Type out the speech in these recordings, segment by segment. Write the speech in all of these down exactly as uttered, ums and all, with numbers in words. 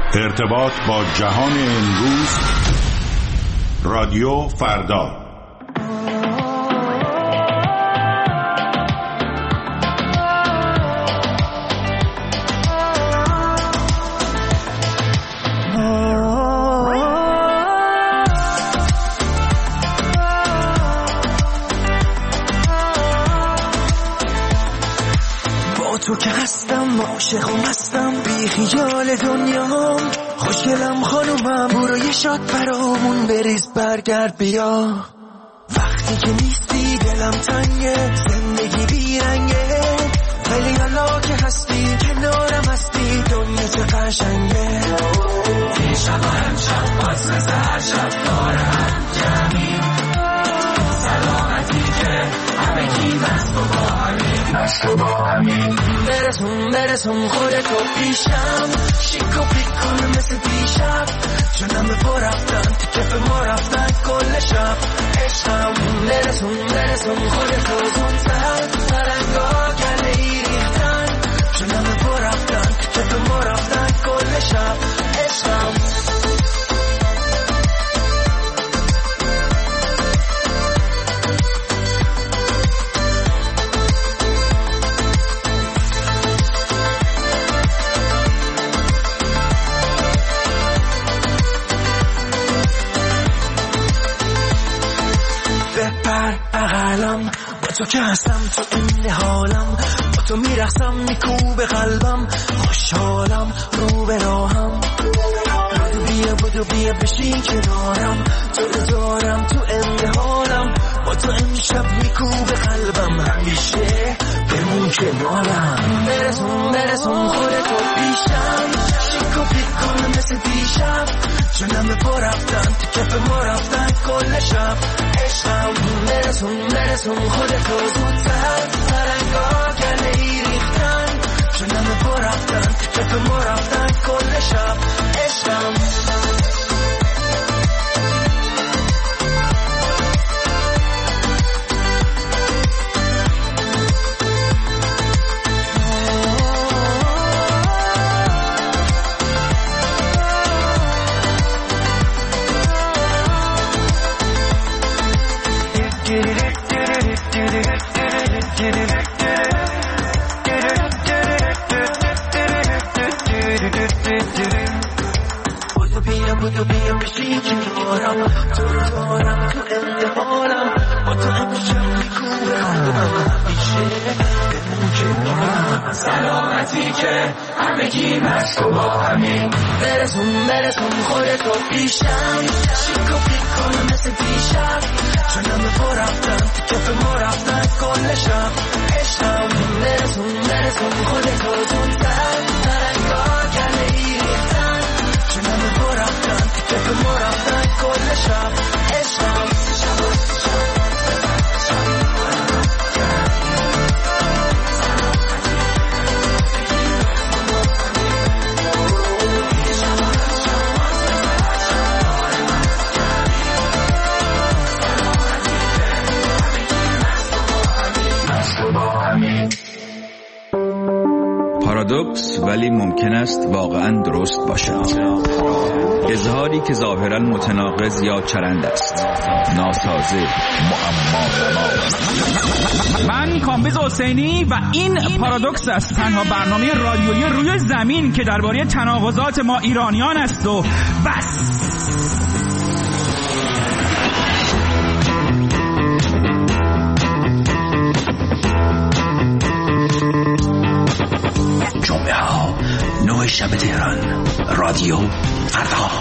ارتباط با جهان امروز، رادیو فردا. تو که هستم عاشق و مستم بی خیال دنیام، خوشگلم خانومم، برو یه شات برامون بریز برگرد بیا. وقتی که نیستی دلم تنگه، زندگی بیرنگه، ولی حالا که هستی کنارم هستی دنیا چه قشنگه. این شب و امشب باز مثل هر شب دارم جمعیم، سلامتی که همه کی مست و با همین مست و با همین. برسون برسون خودتو پیشم، شیک و پیک کنه مثل دیشب، چون همه پا رفتن تو کف ما رفتن کل شب عشقم. برسون برسون خودتو زودتر، سرنگا گله ای ریختن، چون همه پا رفتن تو کف ما رفتن کل شب عشقم. بغلم با تو که هستم تو این حالم، با تو میرخصم میکوب قلبم، خوشحالم رو به راهم. بدو بیا بدو بیا بشین کنارم، تو رو دارم تو این حالم، با تو امشب میکوب قلبم، همیشه بمون کنارم. برسون برسون خودتو پیشم، شیک و پیک کنم مثل دیشب، چون همه پا رفتن تو کف ما رفتن کل شب عشقم. برسون برسون خودتو زودتر، سرنگا گله ای ریختن، چون همه پا رفتن تو کف ما رفتن کل شب عشقم. بودو بیا بودو بیا بشین کنارم، تو رو دارم تو این حالم، با تو امشب میکوبه قلبم، همیشه بمون کنارم. سلامتی که همگی مست و با همین. برسون برسون خودتو پیشم، شیک و پیک کنم مثل دیشب، چون همه پا رفتن تو کف ما رفتن کل شب عشقم. برسون برسون خودتو زودتر، سرنگا گله ای ریختن، چون همه پا رفتن تو کف ما رفتن کل شب عشقم. پارادوکس ولی ممکن است واقعا درست باشد. اظهاری که ظاهرا متناقض یا چرند است، ناسازه، معما. من کامبیز حسینی و این پارادوکس است، تنها برنامه رادیویی روی زمین که درباره تناقضات ما ایرانیان است و بس. جمعه ها نه شب تهران، رادیو فردا.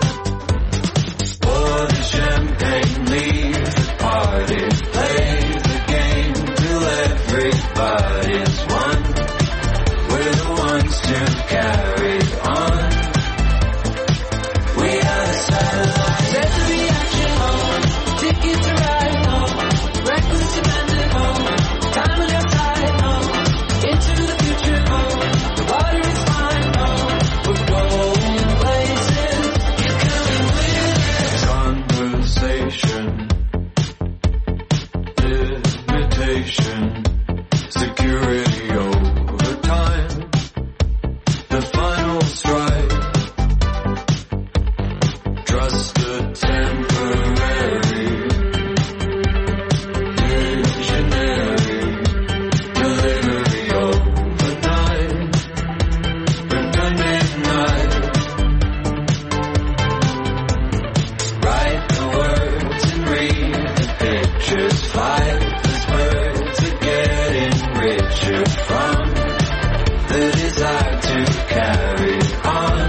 Play nation, security over time, the final strike, trust the temporary, visionary, delivery overnight, redundant night, write the words and read the pictures, fight as birds are getting richer from the desire to carry on.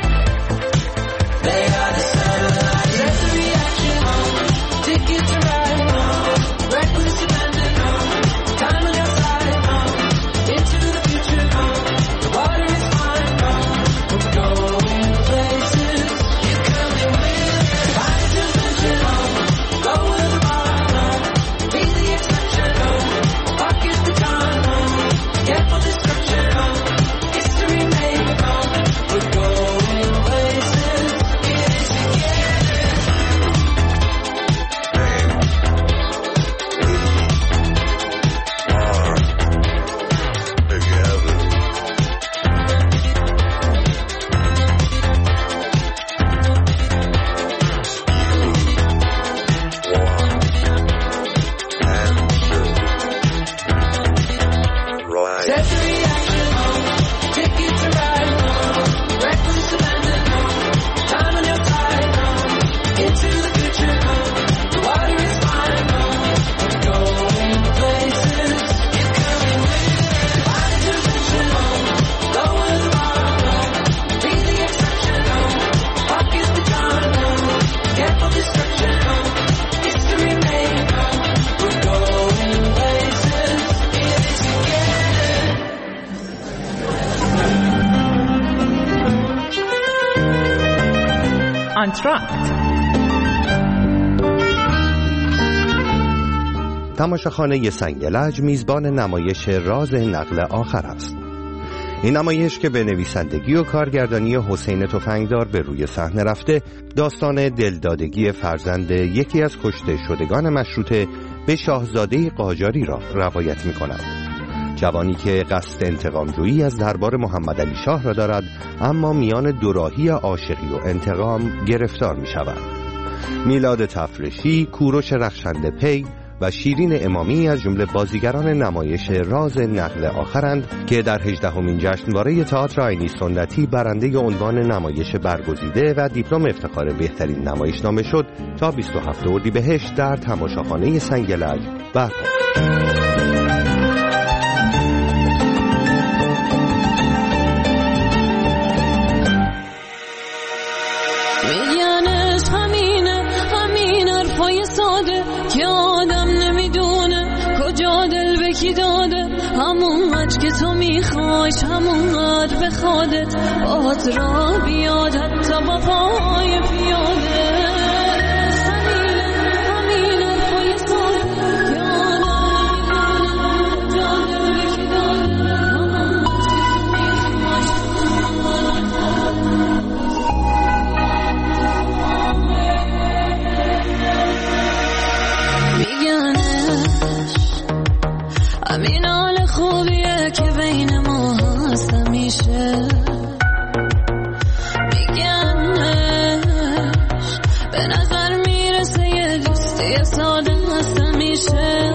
They are the satellites. Let the reaction on. Ticket to ride on. Reckless abandon on. Time on your side on. Into the future on. The water is fine on. We're going places. You're coming with. Find a dimension on. Go with the bar on. Be the exception on. Pocket the time on. Careful destruction on. History made on. We're going places. It is together. Set the reaction on. Ticket to ride on. Reckless abandon on. Time on your side on. Into the future on. The water is fine on. We're going places. You're coming with. Find a dimension on. Go with the bar on. Be the exception on. Pocket the time on. Careful destruction on. History made on. We're going places. It is together. آنتراکت. تماشاخانه سنگلج میزبان نمایش راز نقل آخر است. این نمایش که به نویسندگی و کارگردانی حسین تفنگدار به روی صحنه رفته، داستان دلدادگی فرزند یکی از کشته شدگان مشروطه به شاهزاده قاجاری را روایت می کند. جوانی که قصد انتقامجویی از دربار محمد علی شاه را دارد، اما میان دوراهی عاشقی و انتقام گرفتار می شود. میلاد تفرشی، کوروش رخشنده پی و شیرین امامی از جمله بازیگران نمایش راز نقل آخرند که در هجدهمین جشنواره تئاتر آیینی سنتی برنده عنوان نمایش برگزیده و دیپلم افتخار بهترین نمایشنامه شد تا بیست و هفتم اردیبهشت در تماشاخانه سنگلج برپا. که آدم نمیدونه کجا دل به کی داده، همونقدر که تو میخوایش همونقدر به خودت باهات را بیاد، حتی با پای پیاده. همین حرفای ساده که آدم نمیدونه کجا دل به کی داده، همونقدر همین حال خوبیه که بین ما هست همیشه، میگنش به نظر میرسه یه دوستی ساده هست همیشه،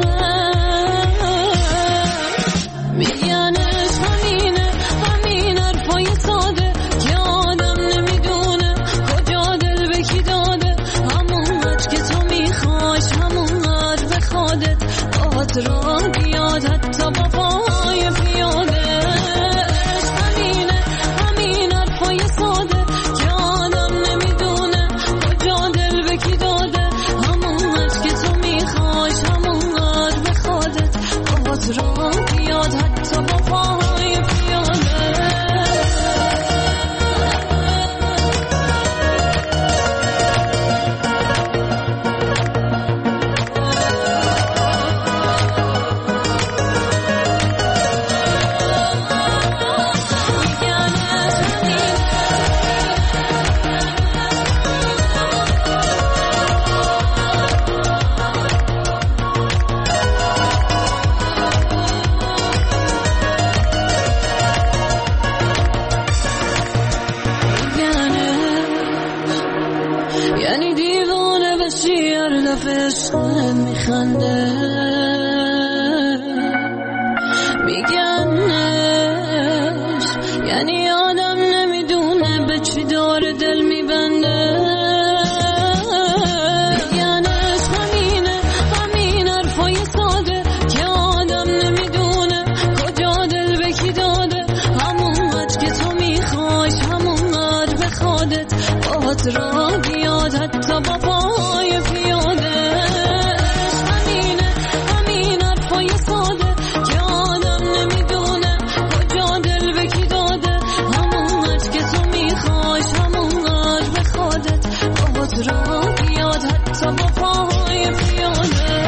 میگنش همینه همین حرفای ساده که آدم نمیدونه کجا دل به کی داده، همونقدر که تو میخوایش همونقدر به خودت باهات را بیاد، حتی با پای پیاده. همینه همین حرفای ساده که آدم نمیدونه کجا دل به کی داده، همونقدر که تو میخوایش همونقدر به خودت باهات را بیاد، حتی با پای پیاده. بابات را بیاد حتی با پای پیاده. همینه همین حرفای ساده که آدم نمیدونه کجا دل به کی داده. همونقدر که تو میخواش همونقدر به خودت بابات را بیاد حتی با پای پیاده.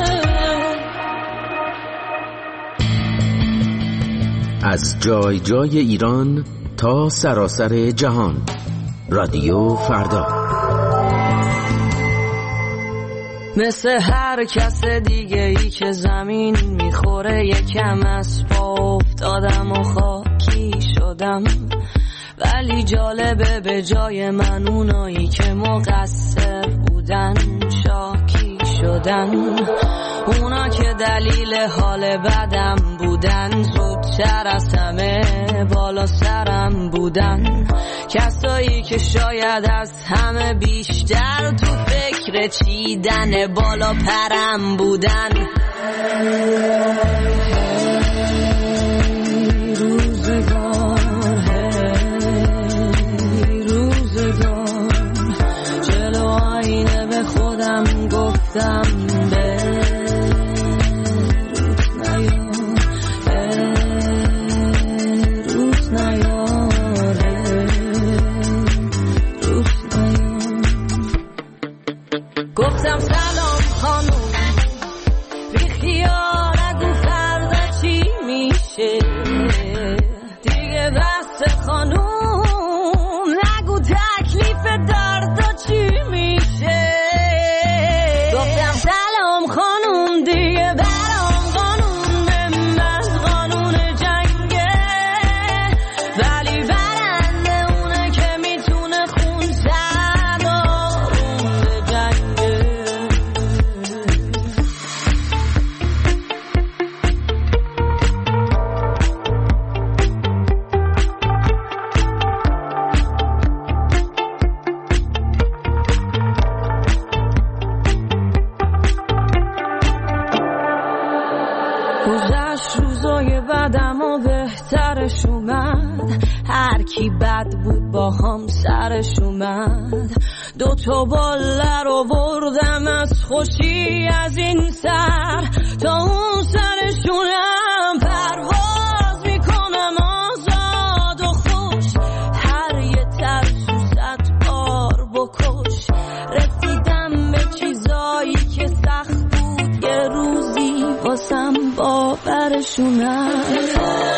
از جای جای ایران تا سراسر جهان، رادیو فردا. مثل هر کس دیگه ای که زمین میخوره یکم از پا افتادم و خاکی شدم، ولی جالبه به جای من اونایی که مقصر بودن شاکی شدن. اونا که دلیل حال بدم بودن زودتر از همه بالا سرم بودن. کسایی که شاید از همه بیشتر تو فکر چیدن بالا پرم بودن. روزگار هی روزگار جلو آینه به خودم گفتم به گفتم سلام خانوم بی خیالت اون فردا چی میشه دیگه بس خانوم نگو تکلیف دردا چی میشه. گفتم سلام خانوم دیگه برام قانون من قانون جنگه، ولی برنده اونه که میتونه خون سر آروم به جنگه. گذشت روزای بعدم و بهترش اومد، هر کی بد بود با هم سرش اومد. دو تا باله رو بردم از خوشی از این سر تا اون سرشونم پرواز میکنم آزاد و خوش. هر یه ترسو صد بار بکش. رسیدم به چیزایی که سخت بود یه روزی واسم باورشونم.